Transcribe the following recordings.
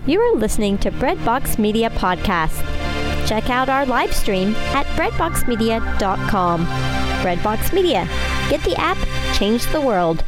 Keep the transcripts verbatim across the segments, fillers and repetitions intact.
You are listening to Breadbox Media Podcast. Check out our live stream at breadbox media dot com. Breadbox Media. Get the app, change the world.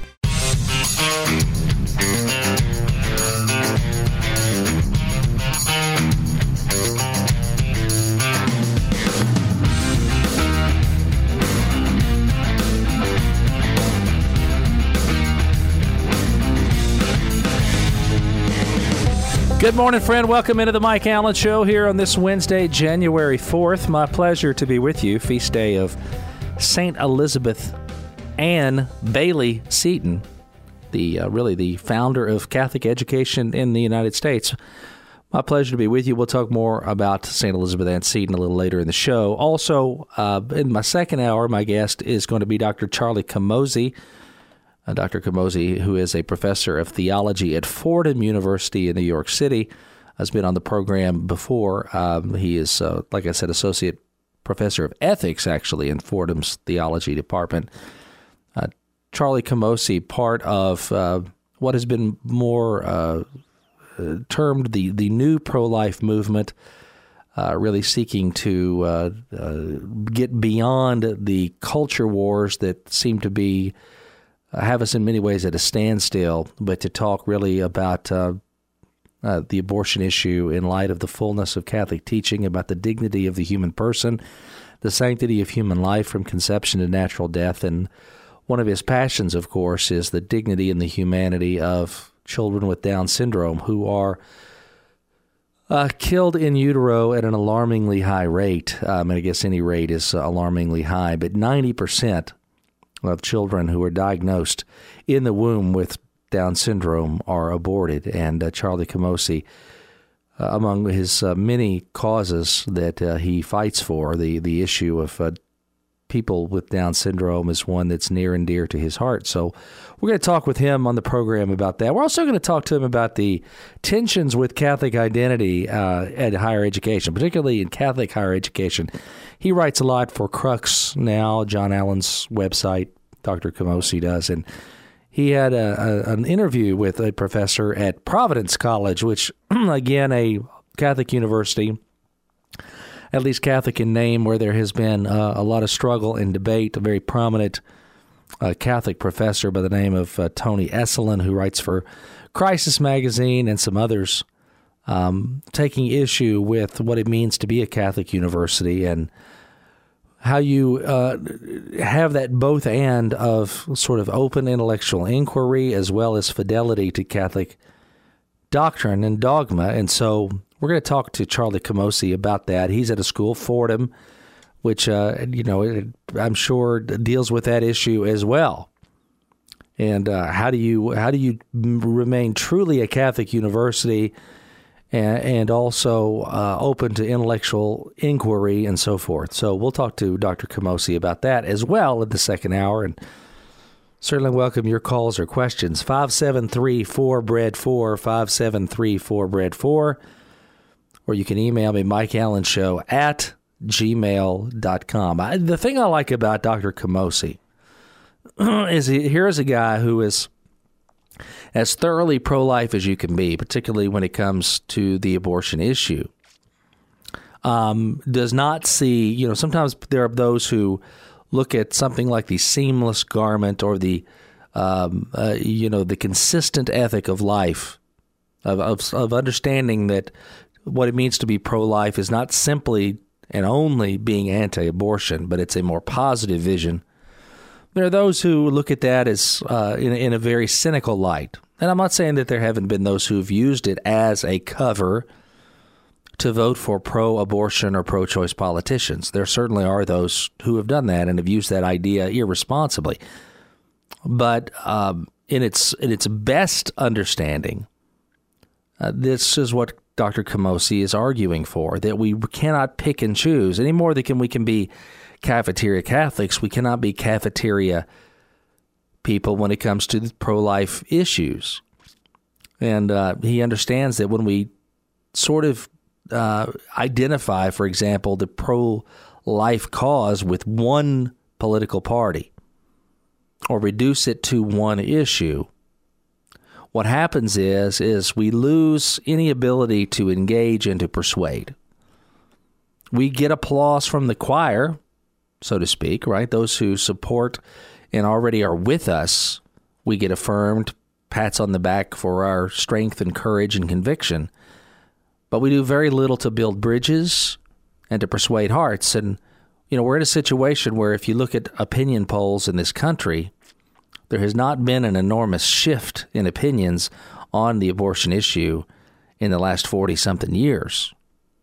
Good morning, friend. Welcome into the Mike Allen Show here on this Wednesday, January fourth. My pleasure to be with you. Feast day of Saint Elizabeth Ann Bailey Seton, the uh, really the founder of Catholic education in the United States. My pleasure to be with you. We'll talk more about Saint Elizabeth Ann Seton a little later in the show. Also, uh, in my second hour, my guest is going to be Doctor Charlie Camosy. Uh, Doctor Camosy, who is a professor of theology at Fordham University in New York City, has been on the program before. Um, he is, uh, like I said, associate professor of ethics, actually, in Fordham's theology department. Uh, Charlie Camosy, part of uh, what has been more uh, termed the, the new pro-life movement, uh, really seeking to uh, uh, get beyond the culture wars that seem to be have us in many ways at a standstill, but to talk really about uh, uh, the abortion issue in light of the fullness of Catholic teaching about the dignity of the human person, the sanctity of human life from conception to natural death. And one of his passions, of course, is the dignity and the humanity of children with Down syndrome who are uh, killed in utero at an alarmingly high rate. Um, and I guess any rate is uh, alarmingly high, but ninety percent of children who are diagnosed in the womb with Down syndrome are aborted. And uh, Charlie Camosy, uh, among his uh, many causes that uh, he fights for, the, the issue of uh, people with Down syndrome is one that's near and dear to his heart. So we're going to talk with him on the program about that. We're also going to talk to him about the tensions with Catholic identity uh, at higher education, particularly in Catholic higher education. He writes a lot for Crux now, John Allen's website, Doctor Camosy does, and he had a, a, an interview with a professor at Providence College, which, again, a Catholic university, at least Catholic in name, where there has been uh, a lot of struggle and debate. A very prominent uh, Catholic professor by the name of uh, Tony Esolen, who writes for Crisis Magazine and some others, um, taking issue with what it means to be a Catholic university and how you uh, have that both and of sort of open intellectual inquiry as well as fidelity to Catholic doctrine and dogma. And so we're going to talk to Charlie Camosy about that. He's at a school, Fordham, which, uh, you know, I'm sure deals with that issue as well. And uh, how do you how do you remain truly a Catholic university and, and also uh, open to intellectual inquiry and so forth? So we'll talk to Doctor Camosy about that as well in the second hour, and certainly welcome your calls or questions. five seven three four B R E A D four, five seven three four B R E A D four, or you can email me, Mike Allen Show at gmail dot com. I, the thing I like about Doctor Camosy is he, here's a guy who is as thoroughly pro-life as you can be, particularly when it comes to the abortion issue. Um, does not see, you know, sometimes there are those who look at something like the seamless garment or the, um, uh, you know, the consistent ethic of life, of, of of understanding that what it means to be pro-life is not simply and only being anti-abortion, but it's a more positive vision. There are those who look at that as uh, in, in a very cynical light. And I'm not saying that there haven't been those who've used it as a cover to vote for pro-abortion or pro-choice politicians. There certainly are those who have done that and have used that idea irresponsibly. But um, in its in its best understanding, uh, this is what Doctor Camosy is arguing for, that we cannot pick and choose any more than can we can be cafeteria Catholics. We cannot be cafeteria people when it comes to the pro-life issues. And uh, he understands that when we sort of uh, identify, for example, the pro-life cause with one political party or reduce it to one issue, what happens is, is we lose any ability to engage and to persuade. We get applause from the choir, so to speak, right? Those who support and already are with us, we get affirmed, pats on the back for our strength and courage and conviction. But we do very little to build bridges and to persuade hearts. And, you know, we're in a situation where if you look at opinion polls in this country, there has not been an enormous shift in opinions on the abortion issue in the last forty-something years.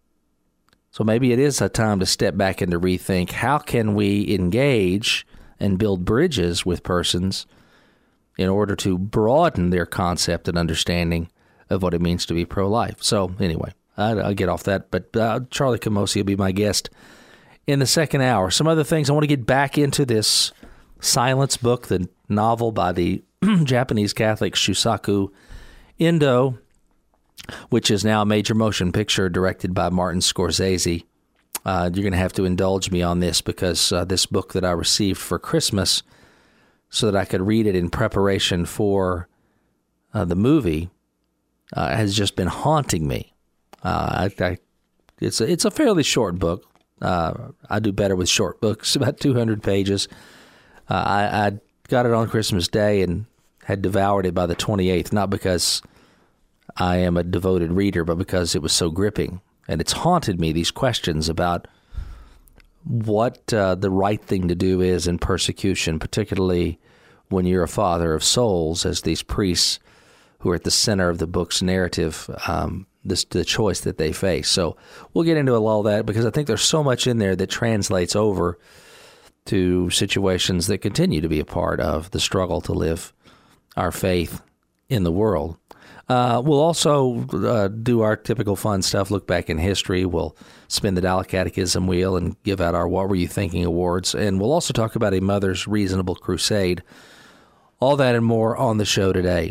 So maybe it is a time to step back and to rethink, how can we engage and build bridges with persons in order to broaden their concept and understanding of what it means to be pro-life. So anyway, I, I'll get off that, but uh, Charlie Camosy will be my guest in the second hour. Some other things, I want to get back into this Silence book, the novel by the Japanese Catholic Shusaku Endo, which is now a major motion picture directed by Martin Scorsese. Uh, you're going to have to indulge me on this because uh, this book that I received for Christmas so that I could read it in preparation for uh, the movie uh, has just been haunting me. Uh, I, I, it's, a, it's a fairly short book. Uh, I do better with short books, about two hundred pages. Uh, I, I got it on Christmas Day and had devoured it by the twenty-eighth, not because I am a devoted reader, but because it was so gripping. And it's haunted me, these questions about what uh, the right thing to do is in persecution, particularly when you're a father of souls, as these priests who are at the center of the book's narrative, um, this, the choice that they face. So we'll get into all that because I think there's so much in there that translates over to situations that continue to be a part of the struggle to live our faith in the world. Uh, we'll also uh, do our typical fun stuff, look back in history. We'll spin the Dallas Catechism wheel and give out our What Were You Thinking awards. And we'll also talk about a mother's reasonable crusade. All that and more on the show today.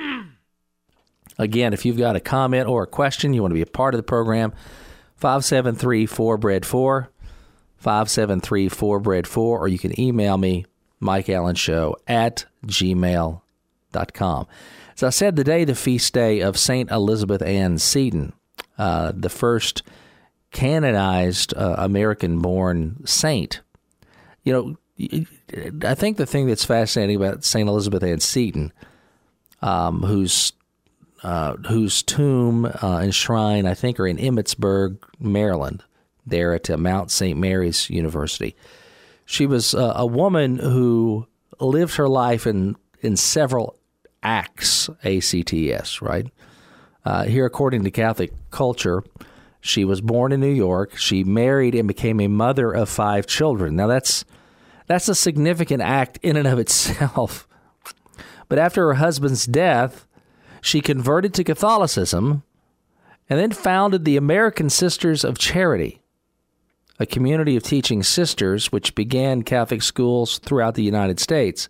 Again, if you've got a comment or a question, you want to be a part of the program, five seven three four B R E A D four, five seven three four B R E A D four, or you can email me, Mike Allen Show at gmail dot com. As I said, the day, the feast day of Saint Elizabeth Ann Seton, uh, the first canonized uh, American-born saint. You know, I think the thing that's fascinating about Saint Elizabeth Ann Seton, um, whose uh, whose tomb uh, and shrine, I think, are in Emmitsburg, Maryland, there at uh, Mount Saint Mary's University. She was uh, a woman who lived her life in, in several acts, A C T S, right? Uh, here, according to Catholic culture, she was born in New York. She married and became a mother of five children. Now, that's that's a significant act in and of itself. But after her husband's death, she converted to Catholicism and then founded the American Sisters of Charity, a community of teaching sisters which began Catholic schools throughout the United States,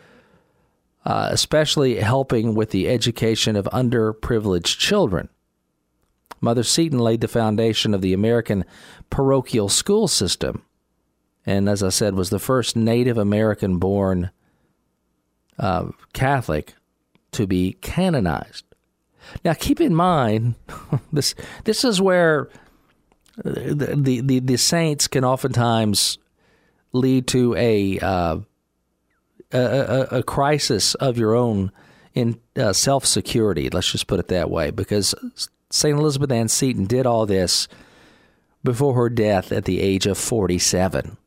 uh, especially helping with the education of underprivileged children. Mother Seton laid the foundation of the American parochial school system, and as I said, was the first Native American-born uh, Catholic to be canonized. Now, keep in mind, this this is where the the, the, the saints can oftentimes lead to a uh, a, a, a crisis of your own in uh, self-security. Let's just put it that way, because Saint Elizabeth Ann Seton did all this before her death at the age of forty-seven.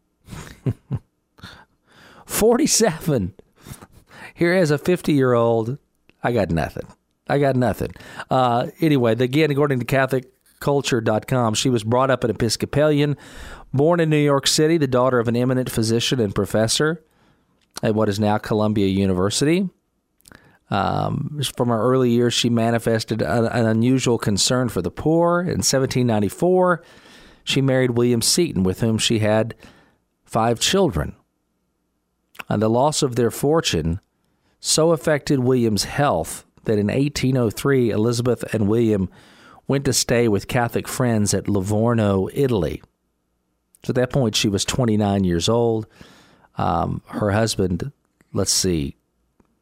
forty-seven. Here as a fifty-year-old, I got nothing. I got nothing. Uh, anyway, again, according to Catholic Culture dot com, she was brought up an Episcopalian, born in New York City, the daughter of an eminent physician and professor at what is now Columbia University. Um, from her early years, she manifested a, an unusual concern for the poor. In seventeen ninety-four, she married William Seton, with whom she had five children. And the loss of their fortune so affected William's health that in eighteen oh three, Elizabeth and William went to stay with Catholic friends at Livorno, Italy. So at that point, she was twenty-nine years old. Um, her husband, let's see,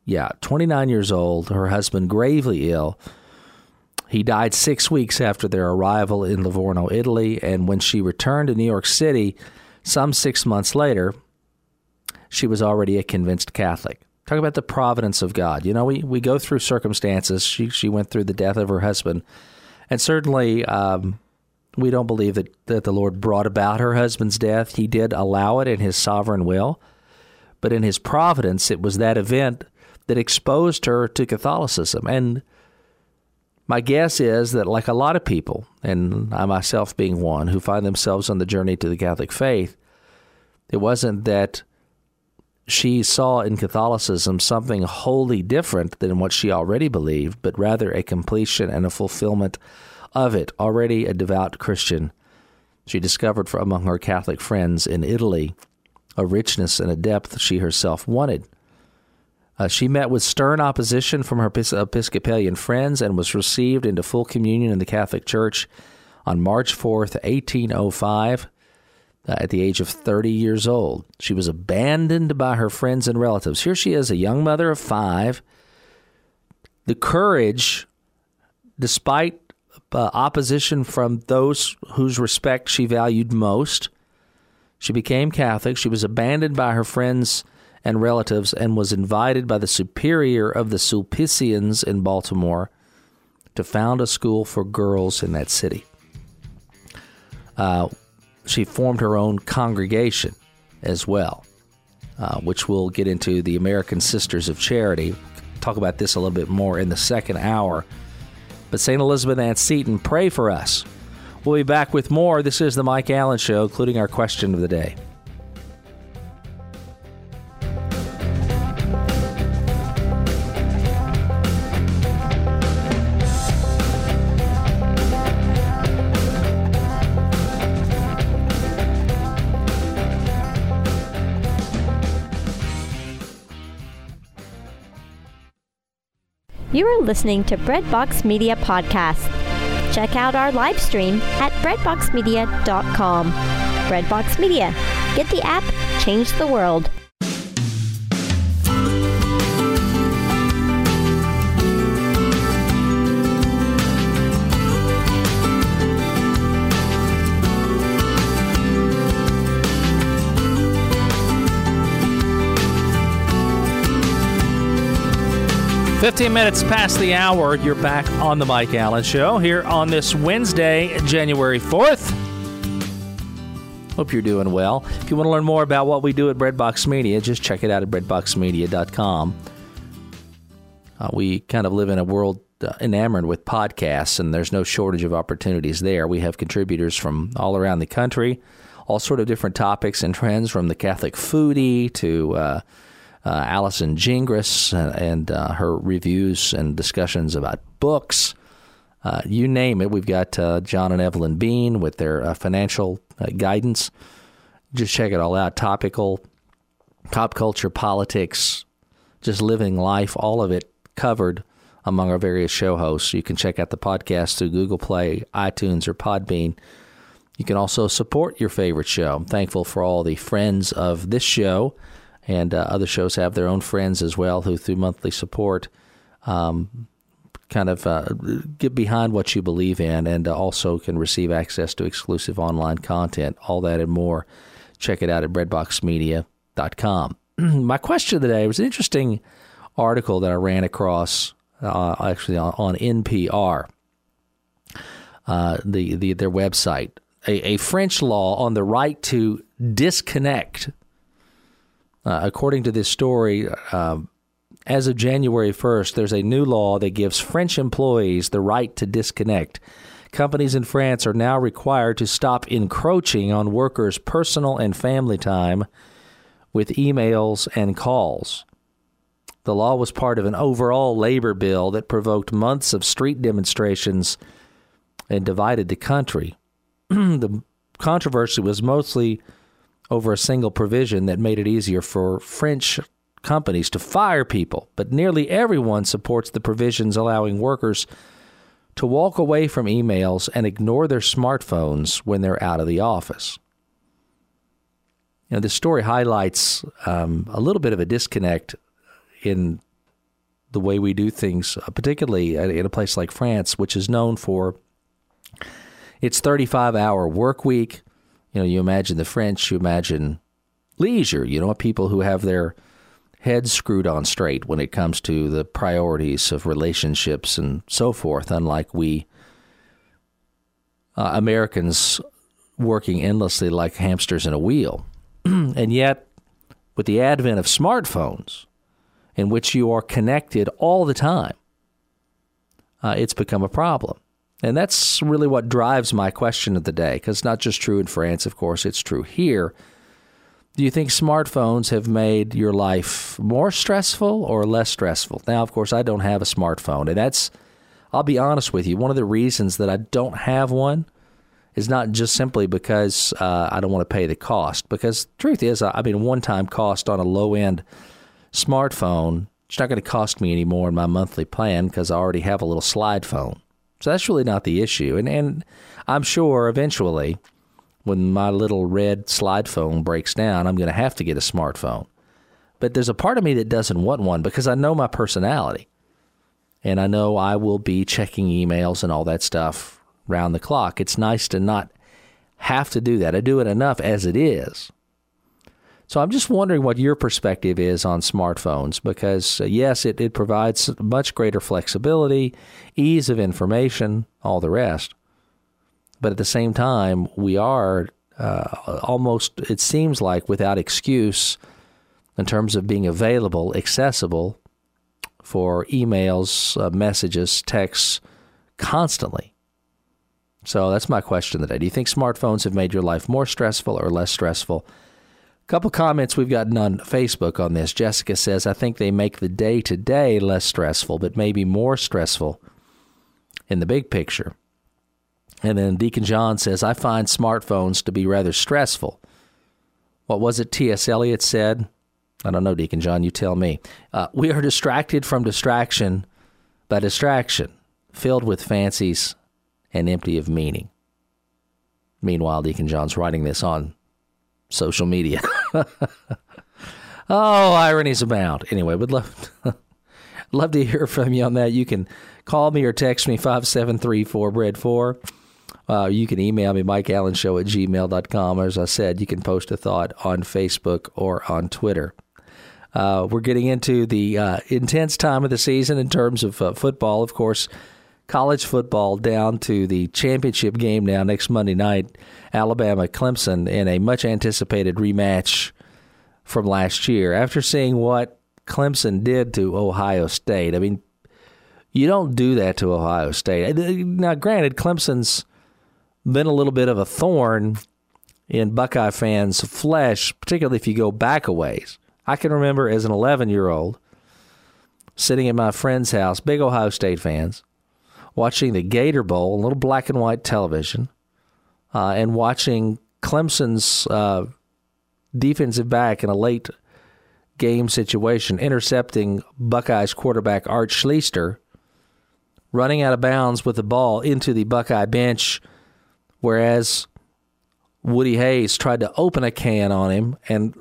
Yeah, twenty-nine years old, her husband gravely ill. He died six weeks after their arrival in Livorno, Italy, and when she returned to New York City some six months later, she was already a convinced Catholic. Talk about the providence of God. You know, we, we go through circumstances. She she went through the death of her husband, and certainly um, we don't believe that, that the Lord brought about her husband's death. He did allow it in his sovereign will, but in his providence, it was that event that exposed her to Catholicism. And my guess is that, like a lot of people, and I myself being one, who find themselves on the journey to the Catholic faith, it wasn't that she saw in Catholicism something wholly different than what she already believed, but rather a completion and a fulfillment of it. Already a devout Christian, she discovered from among her Catholic friends in Italy a richness and a depth she herself wanted. Uh, she met with stern opposition from her Episcopalian friends and was received into full communion in the Catholic Church on March fourth, eighteen oh five, uh, at the age of thirty years old. She was abandoned by her friends and relatives. Here she is, a young mother of five. The courage, despite uh, opposition from those whose respect she valued most, she became Catholic. She was abandoned by her friends and relatives, and was invited by the superior of the Sulpicians in Baltimore to found a school for girls in that city. Uh, she formed her own congregation as well, uh, which we'll get into, the American Sisters of Charity. Talk about this a little bit more in the second hour. But Saint Elizabeth Ann Seton, pray for us. We'll be back with more. This is the Mike Allen Show, including our question of the day. You are listening to Breadbox Media Podcast. Check out our live stream at breadbox media dot com. Breadbox Media. Get the app, change the world. fifteen minutes past the hour, you're back on the Mike Allen Show here on this Wednesday, January fourth. Hope you're doing well. If you want to learn more about what we do at Breadbox Media, just check it out at breadbox media dot com. Uh, we kind of live in a world uh, enamored with podcasts, and there's no shortage of opportunities there. We have contributors from all around the country, all sort of different topics and trends, from the Catholic foodie to uh, Uh, Allison Gingras and, and uh, her reviews and discussions about books. Uh, you name it. We've got uh, John and Evelyn Bean with their uh, financial uh, guidance. Just check it all out. Topical, pop culture, politics, just living life, all of it covered among our various show hosts. You can check out the podcast through Google Play, iTunes, or Podbean. You can also support your favorite show. I'm thankful for all the friends of this show. And uh, other shows have their own friends as well who, through monthly support, um, kind of uh, get behind what you believe in, and uh, also can receive access to exclusive online content. All that and more. Check it out at breadbox media dot com. My question of the day was an interesting article that I ran across, uh, actually on, on N P R, uh, the, the their website. A, a French law on the right to disconnect. Uh, according to this story, uh, as of January first, there's a new law that gives French employees the right to disconnect. Companies in France are now required to stop encroaching on workers' personal and family time with emails and calls. The law was part of an overall labor bill that provoked months of street demonstrations and divided the country. The controversy was mostly over a single provision that made it easier for French companies to fire people, but nearly everyone supports the provisions allowing workers to walk away from emails and ignore their smartphones when they're out of the office. You know, this story highlights um, a little bit of a disconnect in the way we do things, particularly in a place like France, which is known for its thirty-five hour work week. You know, you imagine the French, you imagine leisure, you know, people who have their heads screwed on straight when it comes to the priorities of relationships and so forth, unlike we uh, Americans working endlessly like hamsters in a wheel. And yet, with the advent of smartphones, in which you are connected all the time, uh, it's become a problem. And that's really what drives my question of the day, because it's not just true in France, of course, it's true here. Do you think smartphones have made your life more stressful or less stressful? Now, of course, I don't have a smartphone, and that's, I'll be honest with you, one of the reasons that I don't have one is not just simply because uh, I don't want to pay the cost. Because the truth is, I mean, one-time cost on a low-end smartphone, it's not going to cost me any more in my monthly plan because I already have a little slide phone. So that's really not the issue. And and I'm sure eventually, when my little red slide phone breaks down, I'm going to have to get a smartphone. But there's a part of me that doesn't want one because I know my personality. And I know I will be checking emails and all that stuff round the clock. It's nice to not have to do that. I do it enough as it is. So I'm just wondering what your perspective is on smartphones, because uh, yes, it, it provides much greater flexibility, ease of information, all the rest. But at the same time, we are uh, almost, it seems like, without excuse in terms of being available, accessible for emails, uh, messages, texts constantly. So that's my question today. Do you think smartphones have made your life more stressful or less stressful? A couple comments we've gotten on Facebook on this. Jessica says, I think they make the day-to-day less stressful, but maybe more stressful in the big picture. And then Deacon John says, I find smartphones to be rather stressful. What was it T S. Eliot said? I don't know, Deacon John, you tell me. Uh, we are distracted from distraction by distraction, filled with fancies and empty of meaning. Meanwhile, Deacon John's writing this on social media. Oh, ironies abound. Anyway, would love love to hear from you on that. You can call me or text me five seven three four bread four. Uh, you can email me, mike allen show at gmail dot com. Or as I said, you can post a thought on Facebook or on Twitter. Uh, we're getting into the uh, intense time of the season in terms of uh, football. Of course, college football down to the championship game now next Monday night, Alabama-Clemson, in a much-anticipated rematch from last year. After seeing what Clemson did to Ohio State, I mean, you don't do that to Ohio State. Now, granted, Clemson's been a little bit of a thorn in Buckeye fans' flesh, particularly if you go back a ways. I can remember as an eleven-year-old sitting at my friend's house, big Ohio State fans, watching the Gator Bowl, a little black and white television, uh, and watching Clemson's uh, defensive back in a late game situation intercepting Buckeyes quarterback Art Schlichter, running out of bounds with the ball into the Buckeye bench, whereas Woody Hayes tried to open a can on him and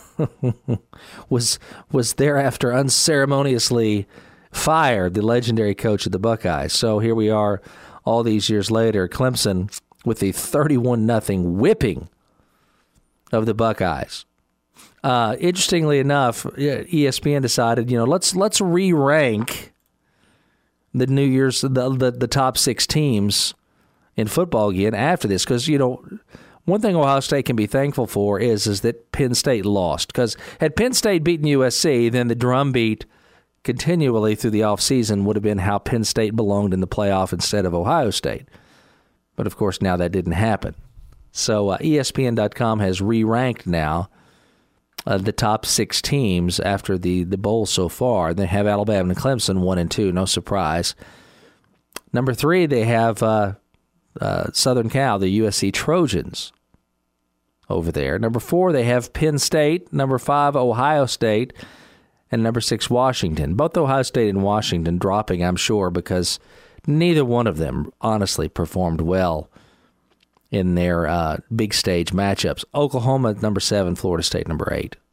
was was thereafter unceremoniously fired, the legendary coach of the Buckeyes. So here we are all these years later, Clemson with the thirty-one nothing whipping of the Buckeyes. Uh, interestingly enough, E S P N decided, you know, let's let's re-rank the New Year's the, the the top six teams in football again after this, because you know one thing Ohio State can be thankful for is is that Penn State lost, because had Penn State beaten U S C, then the drumbeat continually through the offseason would have been how Penn State belonged in the playoff instead of Ohio State. But of course now that didn't happen. So uh, E S P N dot com has re-ranked now Uh, the top six teams after the, the bowl so far. They have Alabama and Clemson one and two, no surprise. Number three, they have uh, uh, Southern Cal, the U S C Trojans over there. Number four, they have Penn State. Number five, Ohio State. And number six, Washington. Both Ohio State and Washington dropping, I'm sure, because neither one of them honestly performed well in their uh, big stage matchups. Oklahoma, number seven, Florida State, number eight.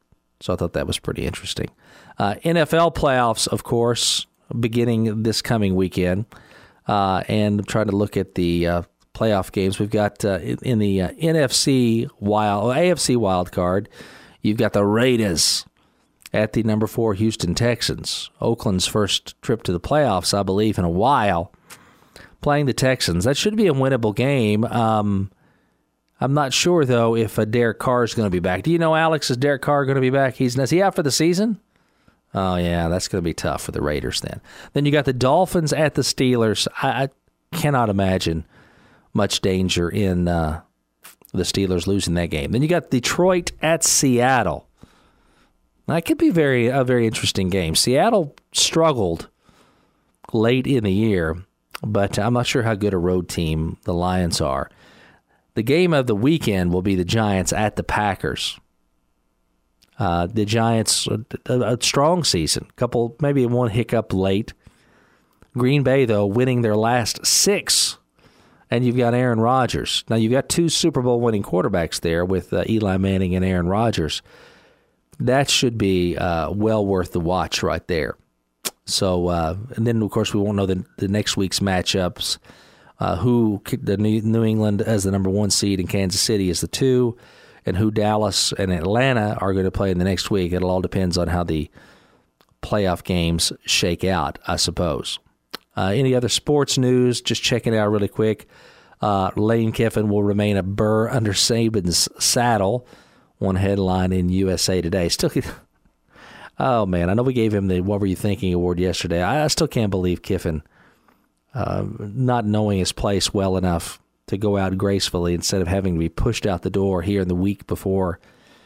So I thought that was pretty interesting. Uh, N F L playoffs, of course, beginning this coming weekend. Uh, and I'm trying to look at the uh, playoff games. We've got uh, in, in the uh, N F C wild, A F C wild card, you've got the Raiders at the number four Houston Texans. Oakland's first trip to the playoffs, I believe, in a while, playing the Texans. That should be a winnable game. Um, I'm not sure, though, if uh, Derek Carr is going to be back. Do you know, Alex, is Derek Carr going to be back? He's Is he out for the season? Oh, yeah, that's going to be tough for the Raiders then. Then you got the Dolphins at the Steelers. I, I cannot imagine much danger in uh, the Steelers losing that game. Then you got Detroit at Seattle. That could be very a very interesting game. Seattle struggled late in the year, but I'm not sure how good a road team the Lions are. The game of the weekend will be the Giants at the Packers. Uh, the Giants, a, a strong season, couple maybe one hiccup late. Green Bay, though, winning their last six, and you've got Aaron Rodgers. Now, you've got two Super Bowl winning quarterbacks there with uh, Eli Manning and Aaron Rodgers. That should be uh, well worth the watch right there. So, uh, and then, of course, we won't know the, the next week's matchups. Uh, who the New England as the number one seed and Kansas City is the two, and who Dallas and Atlanta are going to play in the next week. It all depends on how the playoff games shake out, I suppose. Uh, any other sports news? Just checking it out really quick. Uh, Lane Kiffin will remain a burr under Saban's saddle. One headline in U S A Today. Still, oh man, I know we gave him the "What Were You Thinking" award yesterday. I, I still can't believe Kiffin uh, not knowing his place well enough to go out gracefully instead of having to be pushed out the door here in the week before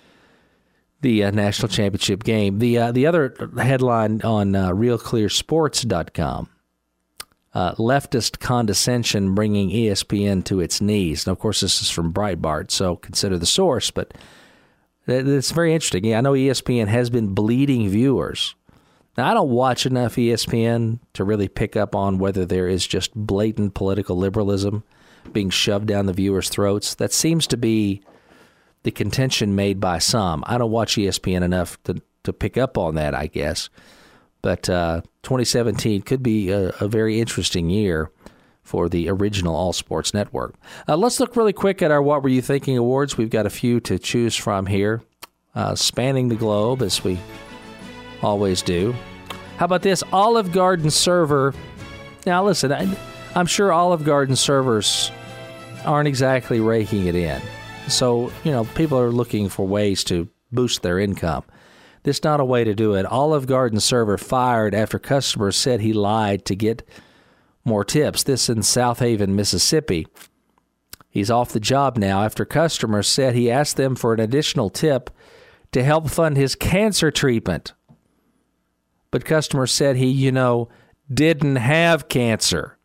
the uh, national championship game. The uh, the other headline on uh, real clear sports dot com. Uh, leftist condescension bringing E S P N to its knees. Now, of course, this is from Breitbart, so consider the source, but it's very interesting. Yeah, I know E S P N has been bleeding viewers. Now, I don't watch enough E S P N to really pick up on whether there is just blatant political liberalism being shoved down the viewers' throats. That seems to be the contention made by some. I don't watch E S P N enough to, to pick up on that, I guess. But uh, twenty seventeen could be a, a very interesting year for the original All Sports Network. Uh, let's look really quick at our What Were You Thinking awards. We've got a few to choose from here, uh, spanning the globe, as we always do. How about this? Olive Garden server. Now, listen, I, I'm sure Olive Garden servers aren't exactly raking it in. So, you know, people are looking for ways to boost their income. This is not a way to do it. Olive Garden server fired after customers said he lied to get more tips. This in South Haven, Mississippi. He's off the job now after customers said he asked them for an additional tip to help fund his cancer treatment. But customers said he, you know, didn't have cancer.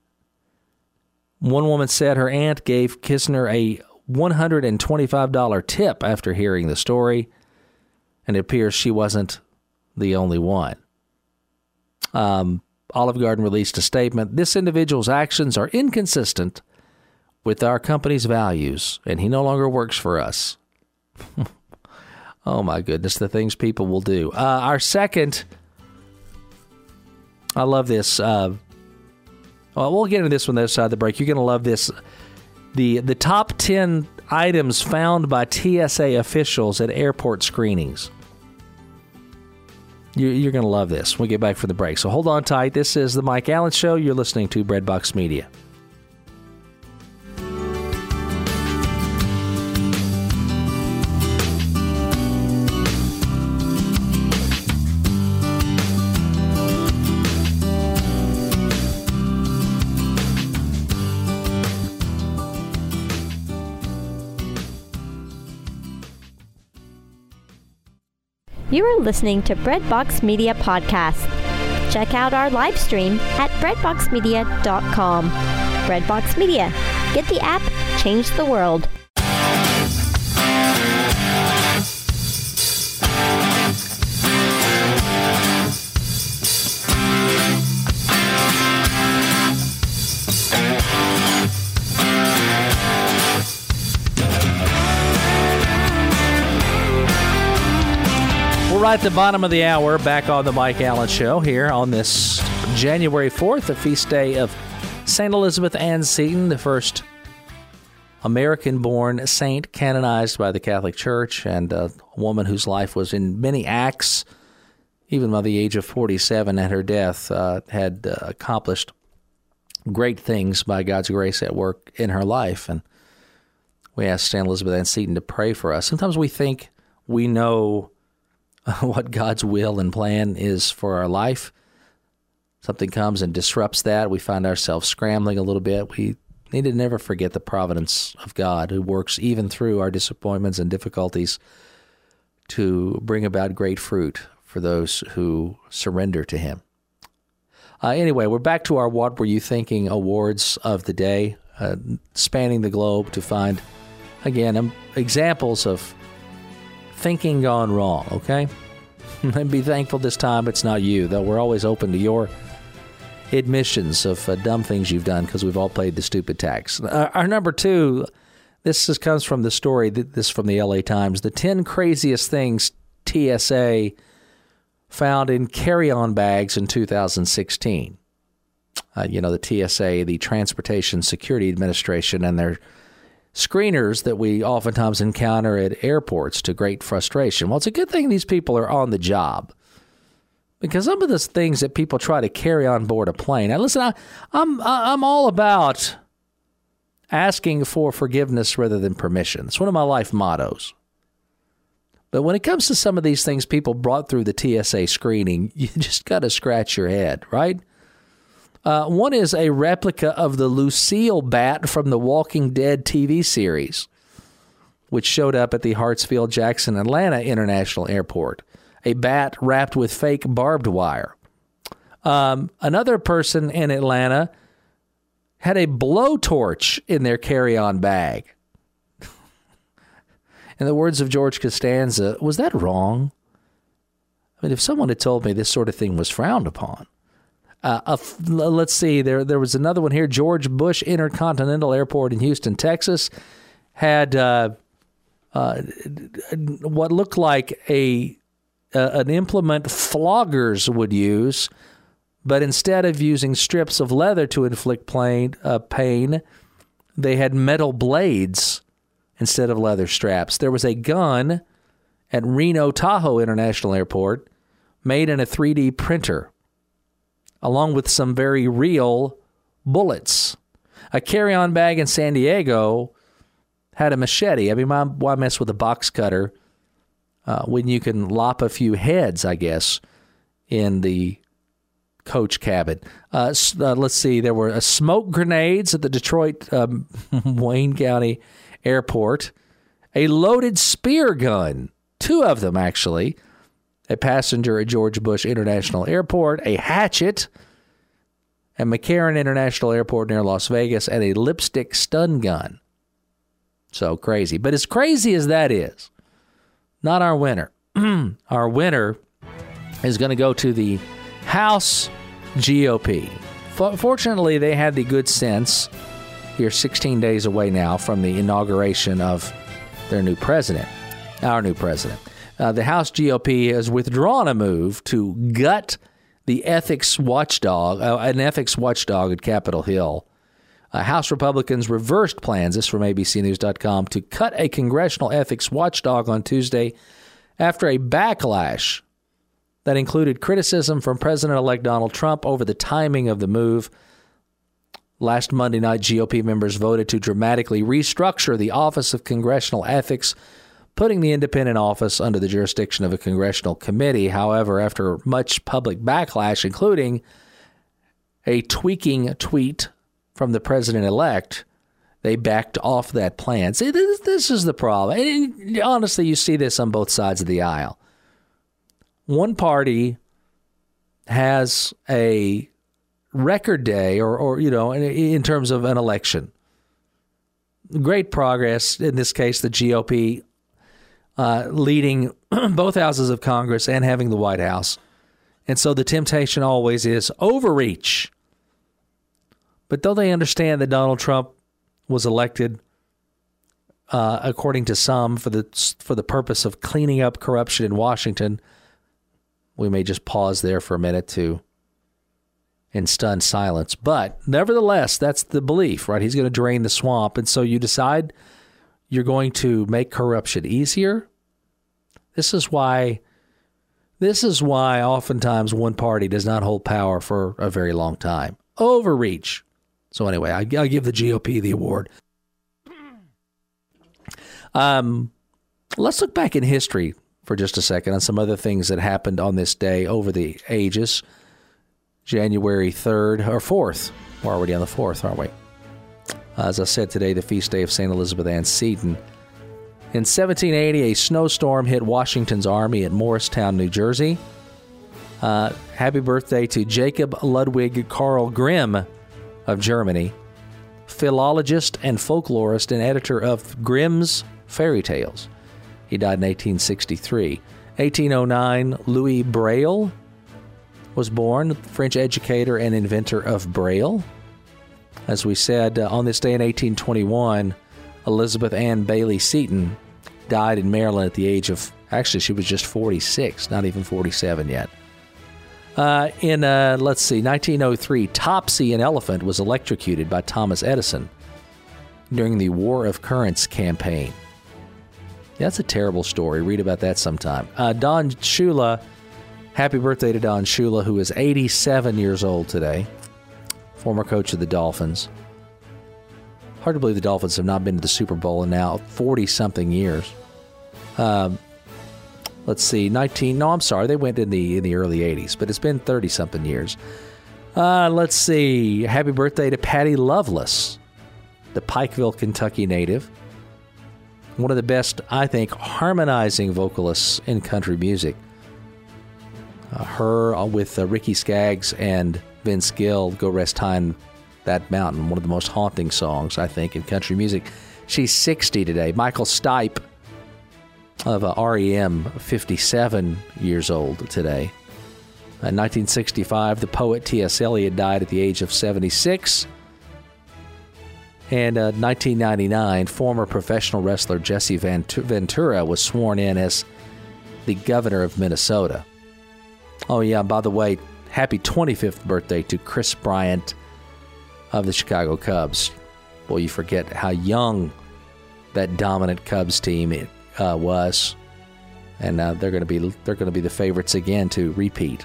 One woman said her aunt gave Kisner a one hundred twenty-five dollars tip after hearing the story, and it appears she wasn't the only one. Um, Olive Garden released a statement. This individual's actions are inconsistent with our company's values, and he no longer works for us. Oh, my goodness, the things people will do. Uh, our second, I love this. Uh, well, we'll get into this one the other side of the break. You're going to love this. The, the top ten items found by T S A officials at airport screenings. You're going to love this when we get back from the break. So hold on tight. This is the Mike Allen Show. You're listening to Breadbox Media. You are listening to Breadbox Media Podcast. Check out our live stream at breadbox media dot com. Breadbox Media. Get the app, change the world. right at the bottom of the hour, back on the Mike Allen Show here on this January fourth, the feast day of Saint Elizabeth Ann Seton, the first American-born saint canonized by the Catholic Church, and a woman whose life was in many acts, even by the age of forty-seven at her death, uh, had uh, accomplished great things by God's grace at work in her life. And we asked Saint Elizabeth Ann Seton to pray for us. Sometimes we think we know what God's will and plan is for our life. Something comes and disrupts that. We find ourselves scrambling a little bit. We need to never forget the providence of God, who works even through our disappointments and difficulties to bring about great fruit for those who surrender to Him. Uh, anyway, we're back to our What Were You Thinking awards of the day, uh, spanning the globe to find, again, um, examples of thinking gone wrong, okay? And be thankful this time it's not you, though we're always open to your admissions of uh, dumb things you've done, because we've all played the stupid tax. Uh, our number two, this is, comes from the story, this from the L A Times, the ten craziest things T S A found in carry-on bags in two thousand sixteen. Uh, you know, the T S A, the Transportation Security Administration, and their screeners that we oftentimes encounter at airports to great frustration. Well, it's a good thing these people are on the job, because some of the things that people try to carry on board a plane. Now, listen, I, I'm I'm all about asking for forgiveness rather than permission. It's one of my life mottos. But when it comes to some of these things people brought through the T S A screening, you just got to scratch your head, right? Uh, one is a replica of the Lucille bat from the Walking Dead T V series, which showed up at the Hartsfield-Jackson Atlanta International Airport. A bat wrapped with fake barbed wire. Um, another person in Atlanta had a blowtorch in their carry-on bag. In the words of George Costanza, was that wrong? I mean, if someone had told me this sort of thing was frowned upon. Uh, uh, let's see, there there was another one here. George Bush Intercontinental Airport in Houston, Texas, had uh, uh, what looked like a uh, an implement floggers would use, but instead of using strips of leather to inflict pain, uh, pain, they had metal blades instead of leather straps. There was a gun at Reno Tahoe International Airport made in a three D printer, along with some very real bullets. A carry-on bag in San Diego had a machete. I mean, why, why mess with a box cutter uh, when you can lop a few heads, I guess, in the coach cabin? Uh, uh, let's see, there were uh, smoke grenades at the Detroit um, Wayne County Airport, a loaded spear gun, two of them actually, a passenger at George Bush International Airport, a hatchet at McCarran International Airport near Las Vegas, and a lipstick stun gun. So crazy. But as crazy as that is, not our winner. Our winner is going to go to the House G O P. Fortunately, they had the good sense, here sixteen days away now from the inauguration of their new president, our new president. Uh, the House G O P has withdrawn a move to gut the ethics watchdog, uh, an ethics watchdog at Capitol Hill. Uh, House Republicans reversed plans, this from A B C News dot com, to cut a congressional ethics watchdog on Tuesday after a backlash that included criticism from President-elect Donald Trump over the timing of the move. Last Monday night, G O P members voted to dramatically restructure the Office of Congressional Ethics, putting the independent office under the jurisdiction of a congressional committee. However, after much public backlash, including a tweaking tweet from the president-elect, they backed off that plan. See, this, this is the problem. And honestly, you see this on both sides of the aisle. One party has a record day, or, or you know, in, in terms of an election. Great progress, in this case, the G O P uh, leading both houses of Congress and having the White House. And so the temptation always is overreach. But don't they understand that Donald Trump was elected, uh, according to some, for the for the purpose of cleaning up corruption in Washington, we may just pause there for a minute to in stunned silence. But nevertheless, that's the belief, right? He's going to drain the swamp. And so you decide you're going to make corruption easier. This is why, this is why oftentimes one party does not hold power for a very long time. Overreach. So anyway, I, I'll give the G O P the award. Um, let's look back in history for just a second on some other things that happened on this day over the ages. January third or fourth. We're already on the fourth, aren't we? As I said today, the feast day of Saint Elizabeth Ann Seton. In seventeen eighty, a snowstorm hit Washington's army at Morristown, New Jersey. Uh, happy birthday to Jacob Ludwig Karl Grimm of Germany, philologist and folklorist and editor of Grimm's Fairy Tales. He died in eighteen sixty-three. eighteen oh nine, Louis Braille was born, French educator and inventor of Braille. As we said, uh, on this day in eighteen twenty-one, Elizabeth Ann Bailey Seton died in Maryland at the age of, actually, she was just forty-six, not even forty-seven yet. Uh, in, uh, let's see, nineteen oh three, Topsy, an elephant, was electrocuted by Thomas Edison during the War of Currents campaign. Yeah, that's a terrible story. Read about that sometime. Uh, Don Shula, happy birthday to Don Shula, who is eighty-seven years old today, former coach of the Dolphins. Hard to believe the Dolphins have not been to the Super Bowl in now forty-something years. Um, let's see, nineteen, no, I'm sorry, they went in the in the early eighties, but it's been thirty-something years. Uh, let's see, happy birthday to Patty Loveless, the Pikeville, Kentucky native. One of the best, I think, harmonizing vocalists in country music. Uh, her with uh, Ricky Skaggs and Vince Gill, Go Rest High in That Mountain, one of the most haunting songs, I think, in country music. She's sixty today. Michael Stipe of uh, R E M, fifty-seven years old today. In nineteen sixty-five, the poet T S Eliot died at the age of seventy-six. And uh, nineteen ninety-nine, former professional wrestler Jesse Ventura was sworn in as the governor of Minnesota. Oh, yeah, by the way, happy twenty-fifth birthday to Chris Bryant of the Chicago Cubs. Boy, you forget how young that dominant Cubs team uh, was, and uh, they're going to be they're going to be the favorites again to repeat.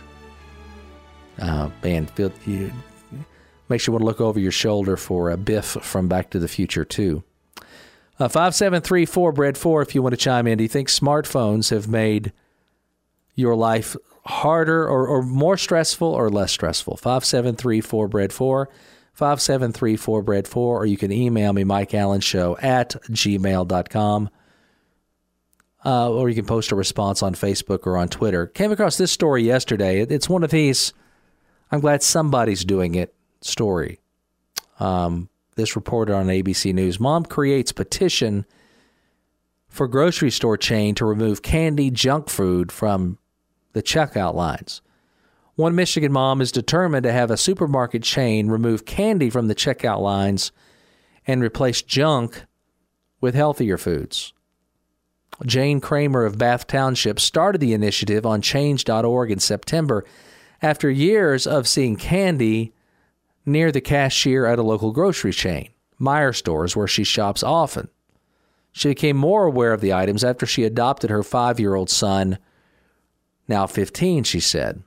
Uh, man, feel, you, makes you want to look over your shoulder for a Biff from Back to the Future too. Uh, five seven three four Bread four. If you want to chime in, do you think smartphones have made your life harder or, or more stressful or less stressful? five seven three four Bread four. five seven three four Bread four, or you can email me, Mike Allen Show at gmail dot com. Uh, or you can post a response on Facebook or on Twitter. Came across this story yesterday. It's one of these, I'm glad somebody's doing it, story. Um, this reported on A B C News. Mom creates petition for grocery store chain to remove candy junk food from the checkout lines. One Michigan mom is determined to have a supermarket chain remove candy from the checkout lines and replace junk with healthier foods. Jane Kramer of Bath Township started the initiative on change dot org in September after years of seeing candy near the cashier at a local grocery chain, Meijer Stores, where she shops often. She became more aware of the items after she adopted her five-year-old son, now fifteen, she said.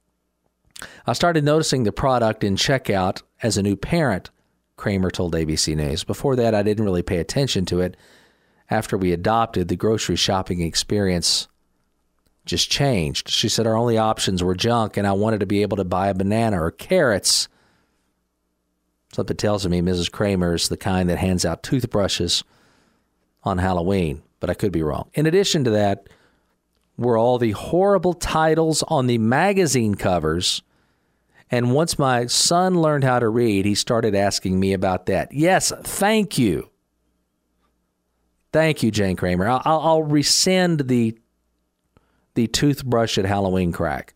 I started noticing the product in checkout as a new parent, Kramer told A B C News. Before that, I didn't really pay attention to it. After we adopted, the grocery shopping experience just changed. She said our only options were junk, and I wanted to be able to buy a banana or carrots. Something tells me Missus Kramer is the kind that hands out toothbrushes on Halloween, but I could be wrong. In addition to that, were all the horrible titles on the magazine covers. And once my son learned how to read, he started asking me about that. Yes, thank you. Thank you, Jane Kramer. I'll, I'll rescind the the toothbrush at Halloween crack.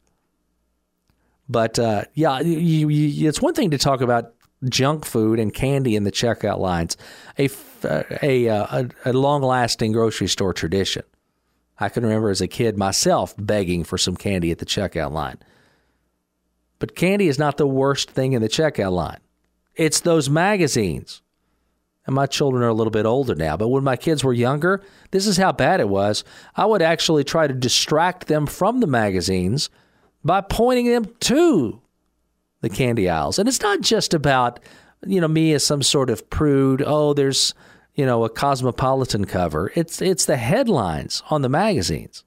But, uh, yeah, you, you, it's one thing to talk about junk food and candy in the checkout lines, a, a, a, a long-lasting grocery store tradition. I can remember as a kid myself begging for some candy at the checkout line. But candy is not the worst thing in the checkout line. It's those magazines. And my children are a little bit older now, but when my kids were younger, this is how bad it was. I would actually try to distract them from the magazines by pointing them to the candy aisles. And it's not just about, you know, me as some sort of prude, oh, there's, you know, a Cosmopolitan cover. It's it's the headlines on the magazines.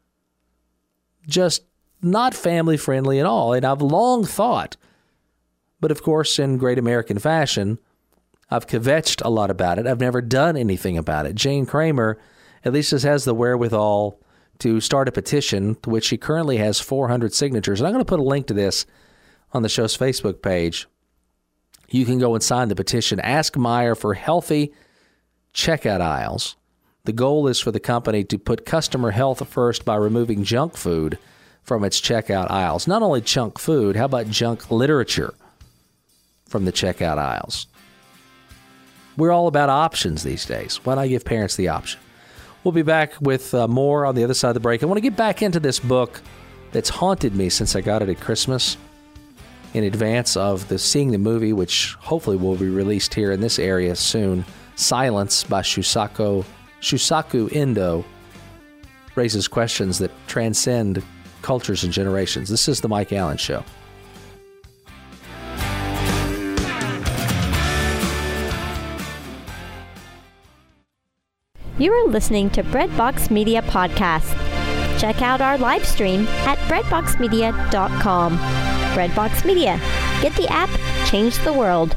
Just not family friendly at all. And I've long thought, but of course, in great American fashion, I've kvetched a lot about it. I've never done anything about it. Jane Kramer at least has the wherewithal to start a petition, to which she currently has four hundred signatures. And I'm going to put a link to this on the show's Facebook page. You can go and sign the petition. Ask Meijer for healthy checkout aisles. The goal is for the company to put customer health first by removing junk food from its checkout aisles. Not only junk food, how about junk literature from the checkout aisles? We're all about options these days. Why not give parents the option? We'll be back with uh, more on the other side of the break. I want to get back into this book that's haunted me since I got it at Christmas in advance of the seeing the movie, which hopefully will be released here in this area soon. Silence by Shusaku, Shusaku Endo raises questions that transcend cultures and generations. This is The Mike Allen Show. You are listening to Breadbox Media Podcast. Check out our live stream at breadbox media dot com. Breadbox Media. Get the app, change the world.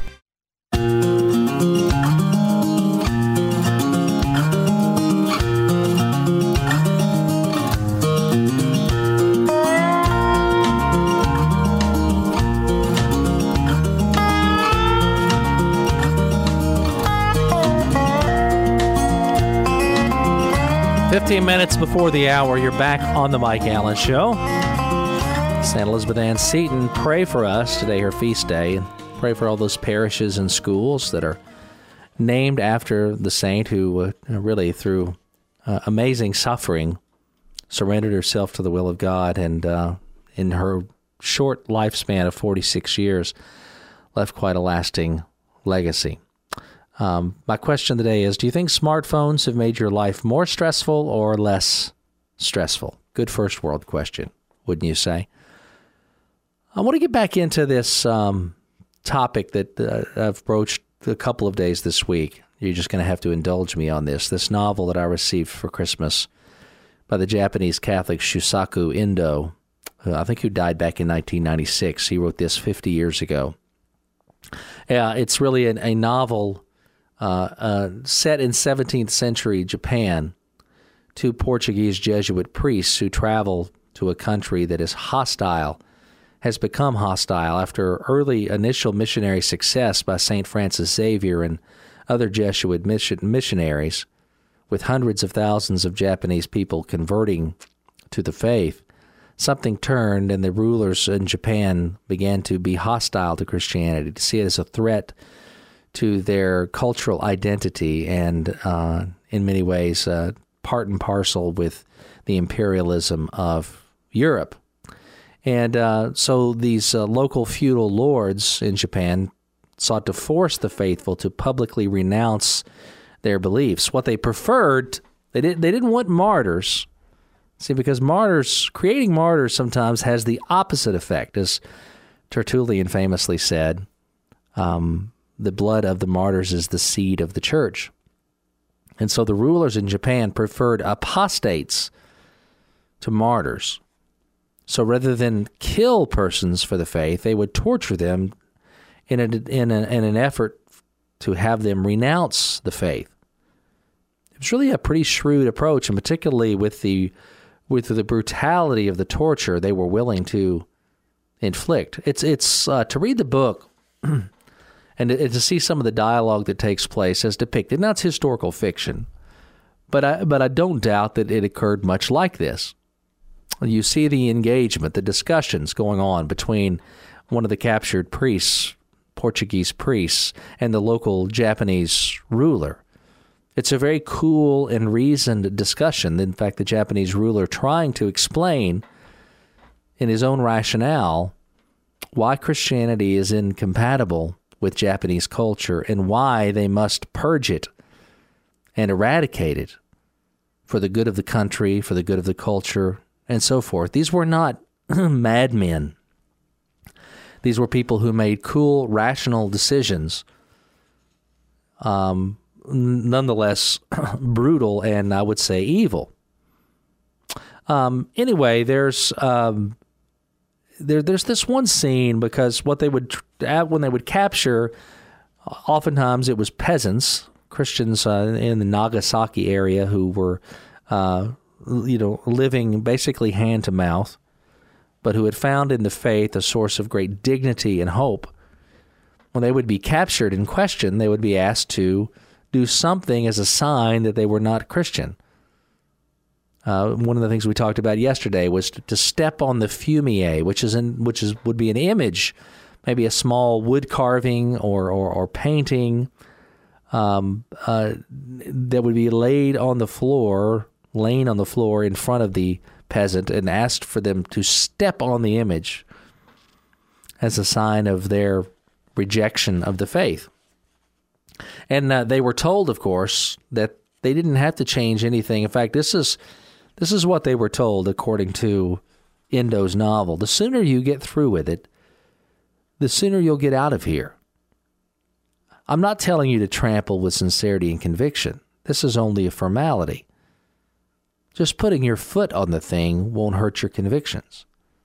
fifteen minutes before the hour, you're back on the Mike Allen Show. Saint Elizabeth Ann Seton, pray for us today, her feast day, and pray for all those parishes and schools that are named after the saint who uh, really, through uh, amazing suffering, surrendered herself to the will of God, and uh, in her short lifespan of forty-six years, left quite a lasting legacy. Um, my question today is, do you think smartphones have made your life more stressful or less stressful? Good first world question, wouldn't you say? I want to get back into this um, topic that uh, I've broached a couple of days this week. You're just going to have to indulge me on this. This novel that I received for Christmas by the Japanese Catholic Shusaku Endo, uh, I think who died back in nineteen ninety-six. He wrote this fifty years ago. Yeah, it's really an, a novel Uh, uh, set in seventeenth century Japan. Two Portuguese Jesuit priests who travel to a country that is hostile, has become hostile after early initial missionary success by Saint Francis Xavier and other Jesuit mission- missionaries, with hundreds of thousands of Japanese people converting to the faith. Something turned, and the rulers in Japan began to be hostile to Christianity, to see it as a threat to their cultural identity, and uh, in many ways uh, part and parcel with the imperialism of Europe. And uh, so these uh, local feudal lords in Japan sought to force the faithful to publicly renounce their beliefs. What they preferred, they, did, they didn't want martyrs. See, because martyrs, creating martyrs sometimes has the opposite effect, as Tertullian famously said. Um, The blood of the martyrs is the seed of the church. And so the rulers in Japan preferred apostates to martyrs. So rather than kill persons for the faith, they would torture them in, a, in, a, in an effort to have them renounce the faith. It was really a pretty shrewd approach, and particularly with the, with the brutality of the torture they were willing to inflict. It's, it's uh, to read the book and to see some of the dialogue that takes place as depicted. Now, it's historical fiction, but I, but I don't doubt that it occurred much like this. You see the engagement, the discussions going on between one of the captured priests, Portuguese priests, and the local Japanese ruler. It's a very cool and reasoned discussion. In fact, the Japanese ruler trying to explain in his own rationale why Christianity is incompatible with Japanese culture and why they must purge it and eradicate it for the good of the country, for the good of the culture, and so forth. These were not madmen. These were people who made cool, rational decisions, um, nonetheless brutal and, I would say, evil. Um, anyway, there's um, there there's this one scene, because what they would when they would capture, oftentimes it was peasants, Christians uh, in the Nagasaki area who were, uh, you know, living basically hand to mouth, but who had found in the faith a source of great dignity and hope. When they would be captured and questioned, they would be asked to do something as a sign that they were not Christian. Uh, one of the things we talked about yesterday was to, to step on the fumie, which is in, which is would be an image, maybe a small wood carving or or, or painting um, uh, that would be laid on the floor, laying on the floor in front of the peasant, and asked for them to step on the image as a sign of their rejection of the faith. And uh, they were told, of course, that they didn't have to change anything. In fact, this is this is what they were told, according to Endo's novel. The sooner you get through with it, the sooner you'll get out of here. I'm not telling you to trample with sincerity and conviction. This is only a formality. Just putting your foot on the thing won't hurt your convictions.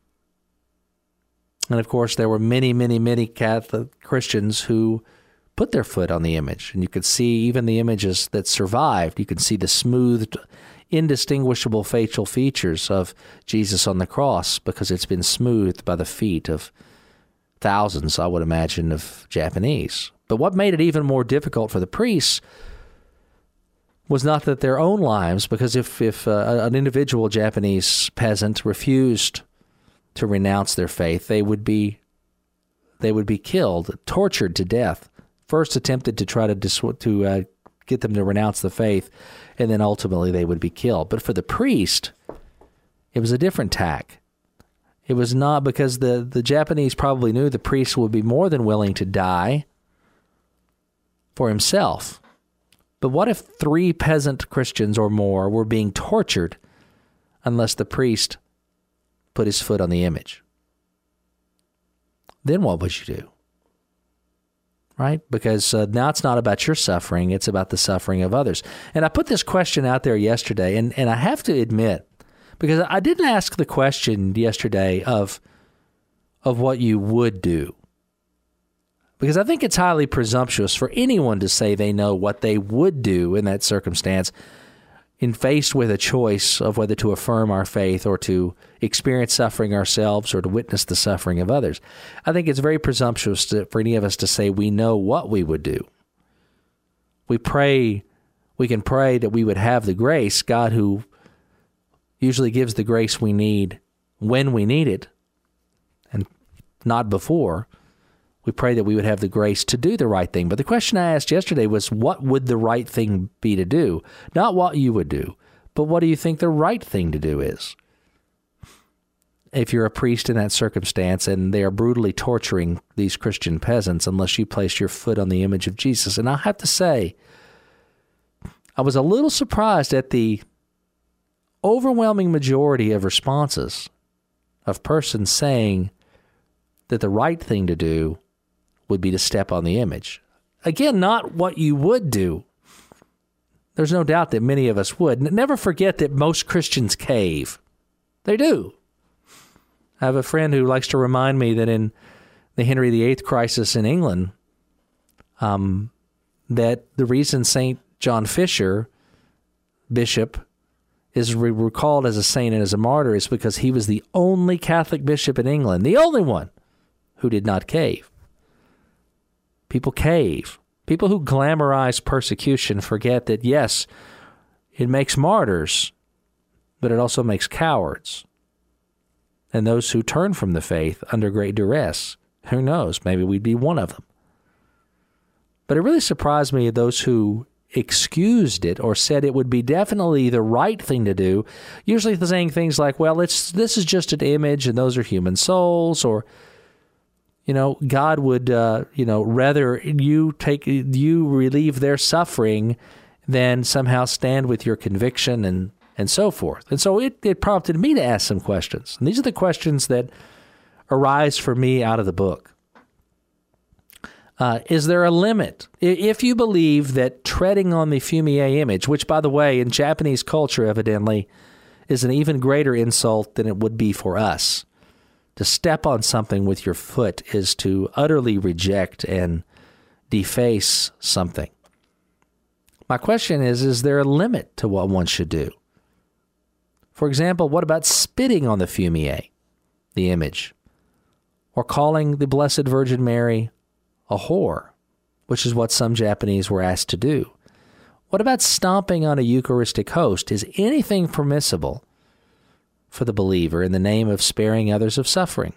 And of course, there were many, many, many Catholic Christians who put their foot on the image. And you could see even the images that survived. You could see the smoothed, indistinguishable facial features of Jesus on the cross, because it's been smoothed by the feet of thousands, I would imagine, of Japanese. But what made it even more difficult for the priests was not that their own lives, because if, if uh, an individual Japanese peasant refused to renounce their faith, they would be they would be killed, tortured to death. First attempted to try to dis- to uh, get them to renounce the faith, and then ultimately they would be killed. But for the priest, it was a different tack. It was not, because the, the Japanese probably knew the priest would be more than willing to die for himself. But what if three peasant Christians or more were being tortured unless the priest put his foot on the image? Then what would you do? Right? Because uh, now it's not about your suffering, it's about the suffering of others. And I put this question out there yesterday, and, and I have to admit, because I didn't ask the question yesterday of, of what you would do. Because I think it's highly presumptuous for anyone to say they know what they would do in that circumstance, in faced with a choice of whether to affirm our faith or to experience suffering ourselves or to witness the suffering of others. I think it's very presumptuous to, for any of us to say we know what we would do. We pray, we can pray that we would have the grace, God who usually gives the grace we need when we need it and not before. We pray that we would have the grace to do the right thing. But the question I asked yesterday was, what would the right thing be to do? Not what you would do, but what do you think the right thing to do is? If you're a priest in that circumstance and they are brutally torturing these Christian peasants unless you place your foot on the image of Jesus. And I have to say, I was a little surprised at the overwhelming majority of responses of persons saying that the right thing to do would be to step on the image. Again, not what you would do. There's no doubt that many of us would. Never forget that most Christians cave. They do. I have a friend who likes to remind me that in the Henry the Eighth crisis in England, um, that the reason Saint John Fisher, bishop, is re- recalled as a saint and as a martyr is because he was the only Catholic bishop in England, the only one, who did not cave. People cave. People who glamorize persecution forget that, yes, it makes martyrs, but it also makes cowards. And those who turn from the faith under great duress, who knows, maybe we'd be one of them. But it really surprised me, those who excused it or said it would be definitely the right thing to do, usually saying things like, well, it's this is just an image and those are human souls, or, you know, God would, uh, you know, rather you take you relieve their suffering than somehow stand with your conviction and, and so forth. And so it, it prompted me to ask some questions. And these are the questions that arise for me out of the book. Uh, is there a limit? If you believe that treading on the fumie image, which, by the way, in Japanese culture, evidently, is an even greater insult than it would be for us. To step on something with your foot is to utterly reject and deface something. My question is, is there a limit to what one should do? For example, what about spitting on the fumie, the image, or calling the Blessed Virgin Mary a whore, which is what some Japanese were asked to do? What about stomping on a Eucharistic host? Is anything permissible for the believer in the name of sparing others of suffering?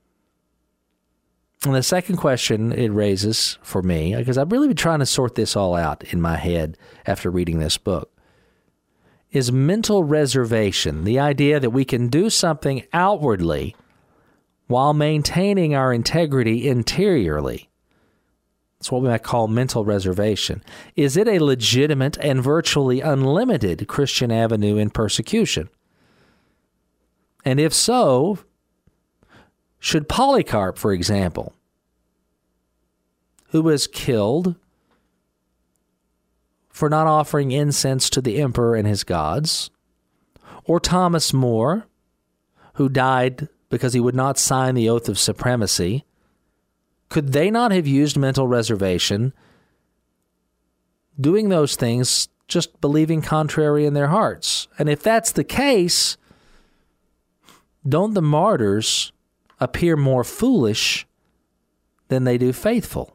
And the second question it raises for me, because I've really been trying to sort this all out in my head after reading this book, is mental reservation, the idea that we can do something outwardly while maintaining our integrity interiorly. It's what we might call mental reservation. Is it a legitimate and virtually unlimited Christian avenue in persecution? And if so, should Polycarp, for example, who was killed for not offering incense to the emperor and his gods, or Thomas More, who died because he would not sign the oath of supremacy, could they not have used mental reservation, doing those things, just believing contrary in their hearts? And if that's the case, don't the martyrs appear more foolish than they do faithful?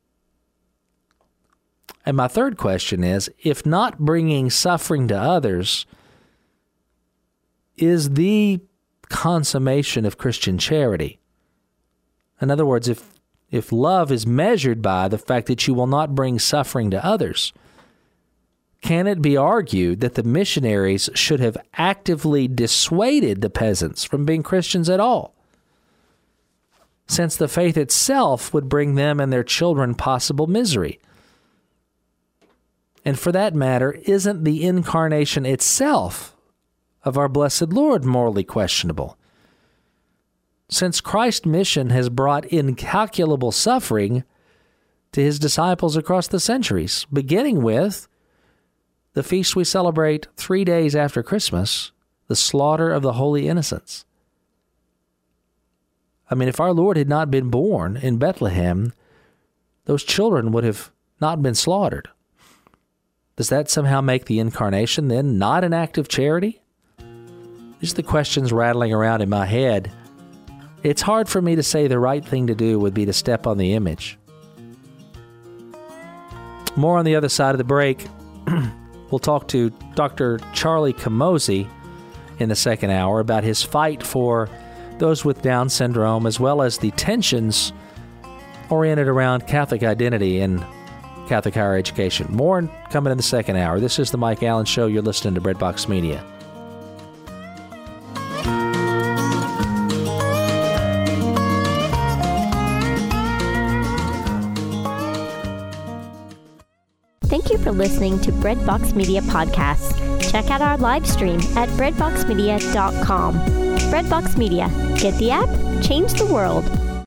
And my third question is, if not bringing suffering to others is the consummation of Christian charity, in other words, if If love is measured by the fact that you will not bring suffering to others, can it be argued that the missionaries should have actively dissuaded the peasants from being Christians at all, since the faith itself would bring them and their children possible misery? And for that matter, isn't the incarnation itself of our blessed Lord morally questionable? Since Christ's mission has brought incalculable suffering to his disciples across the centuries, beginning with the feast we celebrate three days after Christmas, the slaughter of the holy innocents. I mean, if our Lord had not been born in Bethlehem, those children would have not been slaughtered. Does that somehow make the incarnation then not an act of charity? These are the questions rattling around in my head. It's hard for me to say the right thing to do would be to step on the image. More on the other side of the break. We'll talk to Doctor Charlie Camozzi in the second hour about his fight for those with Down syndrome, as well as the tensions oriented around Catholic identity and Catholic higher education. More coming in the second hour. This is the Mike Allen Show. You're listening to Breadbox Media. Thank you for listening to Breadbox Media Podcasts. Check out our live stream at breadbox media dot com. Breadbox Media. Get the app, change the world.